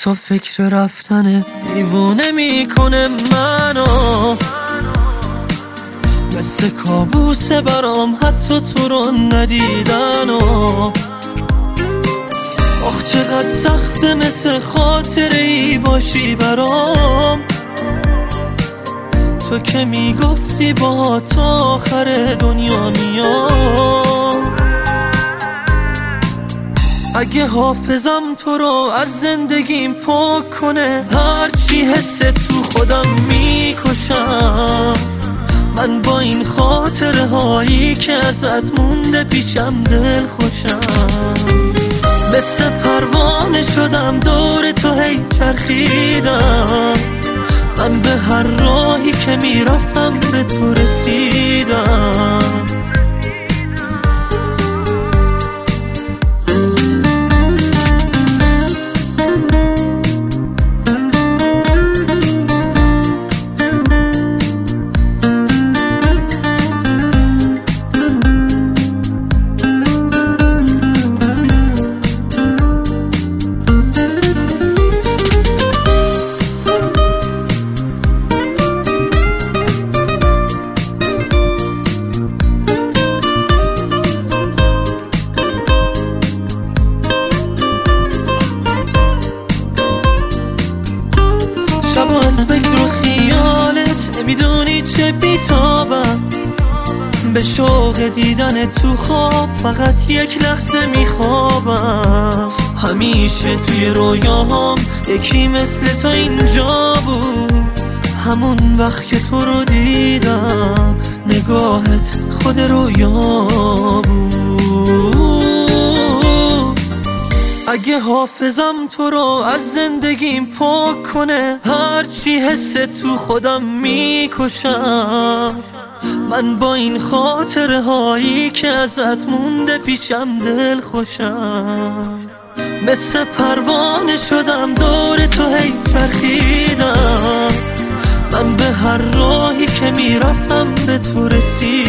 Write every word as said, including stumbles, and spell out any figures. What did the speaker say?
حتی فکر رفتن دیوونه میکنه منو، مثل کابوسه برام حتی تو رو ندیدن و آخ چقدر سخته مثل خاطره ای باشی برام، تو که میگفتی با تا آخر دنیا میام. اگه حافظم تو رو از زندگیم پاک کنه، هرچی حس تو خودم میکشم، من با این خاطره هایی که ازت مونده پیشم دل خوشم، مثل پروانه شدم دور تو هی چرخیدم، من به هر راهی که میرفتم به تو رسیدم. شب از فکر و خیالت نمیدونی چه بیتابم، به شوق دیدن تو خواب فقط یک لحظه میخوابم، همیشه توی رویاهام یکی مثل تو اینجا بود، همون وقت که تو رو دیدم نگاهت خود رویا بود. اگه حافظم تو رو از زندگیم پاک کنه، هرچی حس تو خودم میکشم، من با این خاطره هایی که ازت مونده پیشم دل خوشم، مثل پروانه شدم دور تو هی چرخیدم، من به هر راهی که میرفتم به تو رسیدم.